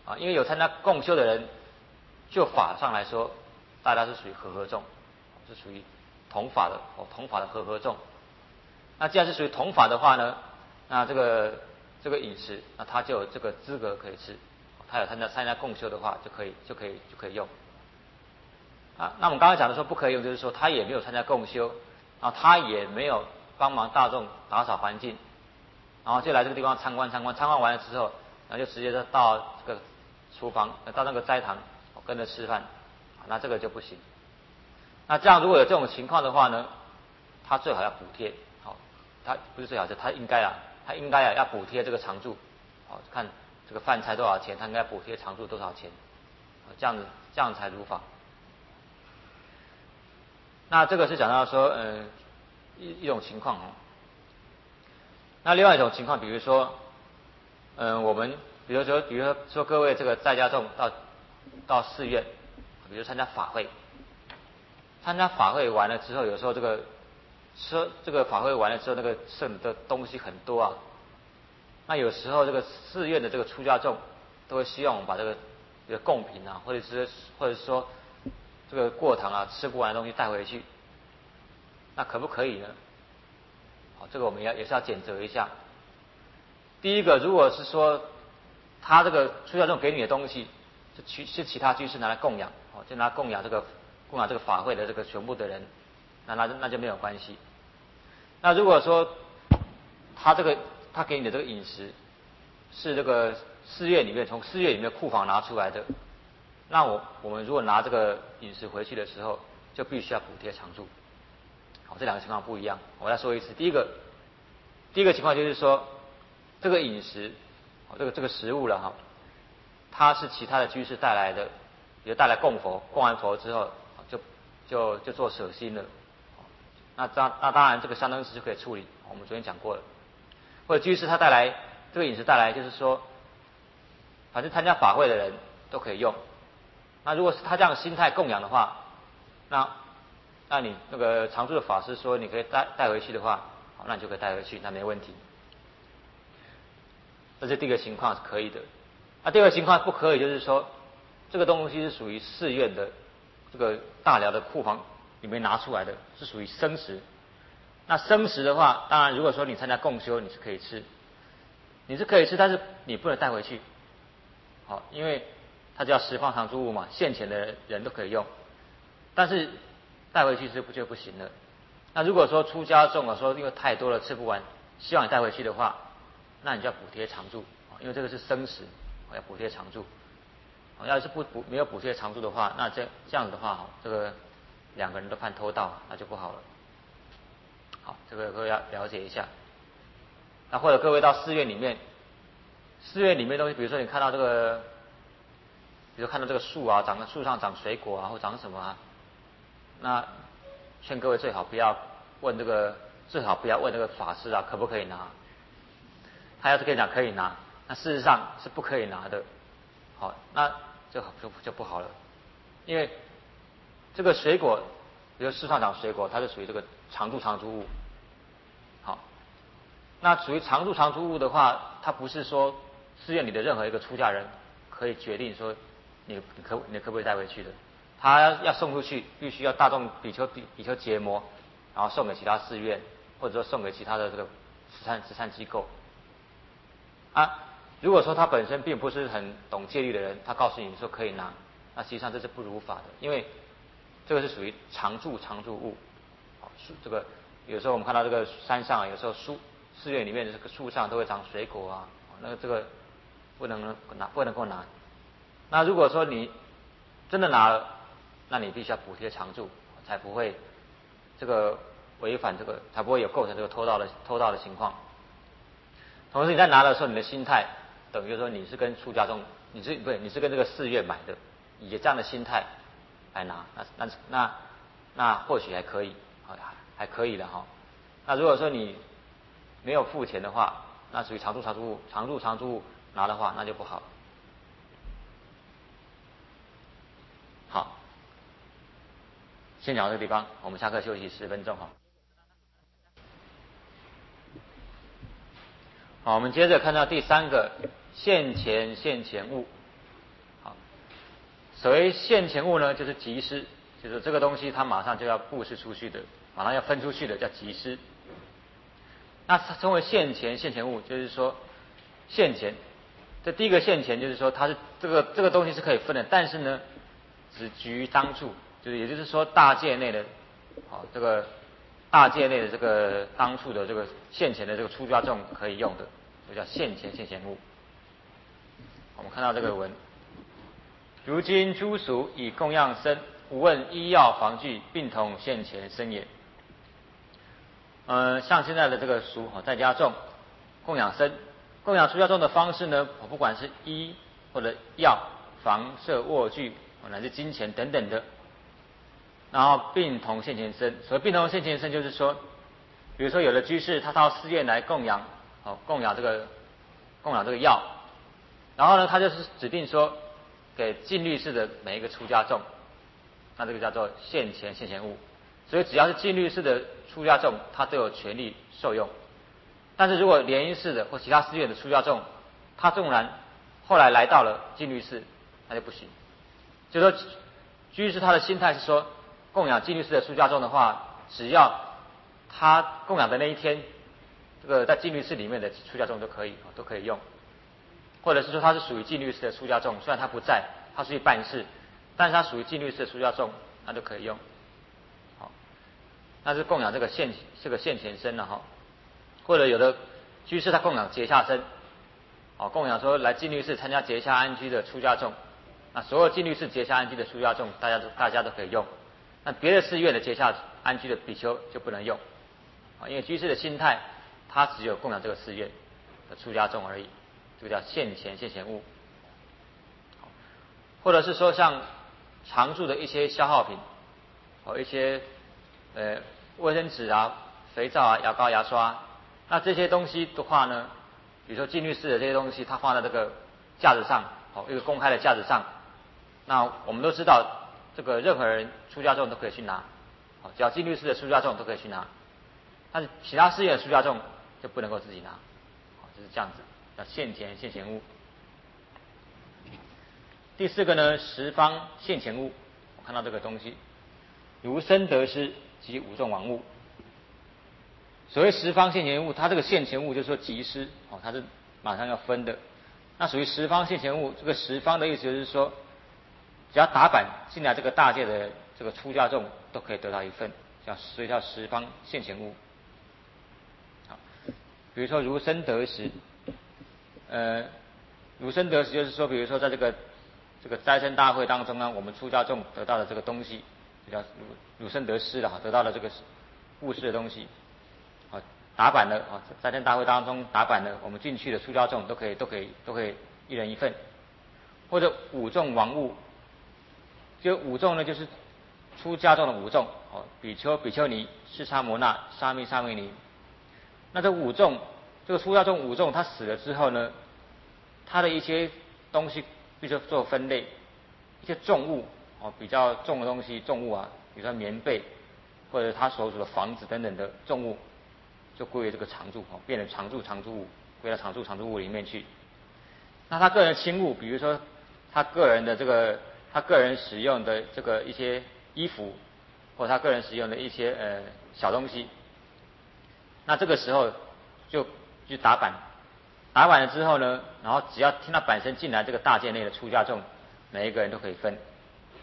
啊，因为有参加共修的人，就法上来说，大家是属于和众，是属于同法的同法的和众。那既然是属于同法的话呢，那这个饮食，那他就有这个资格可以吃。他有参加共修的话，就可以用。啊，那我们刚才讲的说不可以用，就是说他也没有参加共修，然后他也没有帮忙大众打扫环境，然后就来这个地方参观完了之后，然后就直接到这个厨房，到那个斋堂跟着吃饭，那这个就不行。那这样如果有这种情况的话呢，他最好要补贴，好，他不是最好，是他应该要补贴这个常住，好，看这个饭菜多少钱，他应该补贴常住多少钱，这样才如法。那这个是讲到说，一种情况哦。那另外一种情况，比如说，我们比如说各位这个在家众到寺院，比如参加法会，完了之后，有时候这个法会完了之后，那个剩的东西很多啊。那有时候这个寺院的这个出家众都会希望我们把这个贡品啊，或者是说这个过堂啊吃不完的东西带回去，那可不可以呢？好，这个我们也是要检责一下。第一个，如果是说他这个出家众给你的东西是其他居士拿来供养，就拿供养这个法会的这个全部的人，那就没有关系。那如果说他给你的这个饮食是这个从寺院里面库房拿出来的，那我们如果拿这个饮食回去的时候，就必须要补贴常住。好，这两个情况不一样，我再说一次。第一个情况就是说，这个饮食，这个食物了哈，它是其他的居士带来的，比如带来供佛，供完佛之后就做舍心了。那当然这个相当时就可以处理，我们昨天讲过了。或者居士他带来这个饮食带来，就是说，反正参加法会的人都可以用。那如果是他这样的心态供养的话，那你那个常住的法师说你可以带回去的话，好，那你就可以带回去，那没问题。这是第一个情况是可以的。那第二个情况不可以，就是说这个东西是属于寺院的这个大寮的库房里面拿出来的，是属于生食。那生食的话，当然如果说你参加共修，你是可以吃，但是你不能带回去。好，因为它叫十方常住物嘛，现前的人都可以用，但是带回去就不行了。那如果说出家众啊，说因为太多了吃不完，希望你带回去的话，那你就要补贴常住，因为这个是生食，要补贴常住。要是没有补贴常住的话，那这样子的话，这个两个人都犯偷盗，那就不好了。好，这个各位要了解一下。那或者各位到寺院里面的东西，比如说你看到这个，比如看到这个树啊，树上长水果啊，或长什么啊，那劝各位最好不要问这个法师啊，可不可以拿？他要是跟你讲可以拿，那事实上是不可以拿的。好，那就不好了，因为这个水果，比如树上长水果，它是属于这个常住物。好，那属于常住物的话，它不是说寺院里的任何一个出家人可以决定说你可不可以带回去的。他要送出去，必须要大众比丘结魔，然后送给其他寺院，或者说送给其他的这个慈善机构。啊，如果说他本身并不是很懂戒律的人，他告诉你说可以拿，那实际上这是不如法的，因为这个是属于常住物。好，这个有时候我们看到这个山上，有时候寺院里面的这个树上都会长水果啊，那个这个不能够拿。那如果说你真的拿了，那你必须要补贴常住，才不会这个违反这个，才不会有构成这个偷盗的情况。同时你在拿的时候，你的心态等于说你是跟出家众，你是跟这个寺院买的，以这样的心态来拿，那或许还可以，还可以的哈。那如果说你没有付钱的话，那属于常住物拿的话，那就不好。好，先讲到这个地方，我们下课休息10分钟哈。好，我们接着看到第三个现前物。 所谓现前物呢，就是即施，就是这个东西它马上就要布施出去的，马上要分出去的，叫即施。那称为现前物，就是说现前。这第一个现前就是说它是这个东西是可以分的，但是呢，只局于当处，就是也就是说大界内的，这个大界内的这个当处的这个现前的这个出家众可以用的，就叫现前物。我们看到这个文，如今诸俗以供养身，无问医药防具，并同现前身也。像现在的这个俗在家众供养身。供养出家众的方式呢，不管是衣或者药、房舍、卧具，乃至金钱等等的，然后并同现前身。所谓并同现前身，就是说，比如说有的居士他到寺院来供养这个药，然后呢，他就是指定说给禁律寺的每一个出家众，那这个叫做现前物。所以只要是禁律寺的出家众，他都有权利受用。但是如果莲因寺的或其他寺院的出家众，他纵然后来来到了禁律寺，那就不行。就是说，居士他的心态是说，供养禁律寺的出家众的话，只要他供养的那一天，这个在禁律寺里面的出家众都可以用，或者是说他是属于禁律寺的出家众，虽然他不在，他出去办事，但是他属于禁律寺的出家众，那都可以用。好，那是供养这个现前身了哈。或者有的居士他供养结下身，供养说来禁律寺参加结下安居的出家众，那所有禁律寺结下安居的出家众，大家都可以用。那别的寺院的结下安居的比丘就不能用，因为居士的心态，他只有供养这个寺院的出家众而已，这个叫现前物。或者是说像常住的一些消耗品，一些卫生纸啊、肥皂啊、牙膏、牙刷。那这些东西的话呢，比如说禁律寺的这些东西，它放在这个架子上，一个公开的架子上。那我们都知道，这个任何人出家众都可以去拿，只要禁律寺的出家众都可以去拿。但是其他寺院的出家众就不能够自己拿，就是这样子，叫现前物。第四个呢，十方现前物，我看到这个东西，如身得失及五众王物。所谓十方现前物，它这个现前物就是说即施，它是马上要分的。那属于十方现前物，这个十方的意思就是说，只要打板进来这个大界的这个出家众都可以得到一份，所以叫十方现前物。好，比如说如身得食，如身得食就是说，比如说在这个斋僧大会当中呢，我们出家众得到的这个东西，就叫如身得施了，得到了这个布施的东西。打板的斋僧大会当中打板的，我们进去的出家众都可以一人一份。或者五众王物，就五众呢就是出家众的五众，比丘、比丘尼、释迦摩那、沙弥、沙弥尼。那这五众，这个出家众五众，他死了之后呢，他的一些东西必须做分类，一些重物比较重的东西重物啊，比如说棉被或者他所属的房子等等的重物，就归为这个常住，变成常住物，归到常住物里面去。那他个人轻物，比如说他个人使用的这个一些衣服，或他个人使用的一些小东西，那这个时候就打板，打板了之后呢，然后只要听到板声进来，这个大界内的出家众，每一个人都可以分，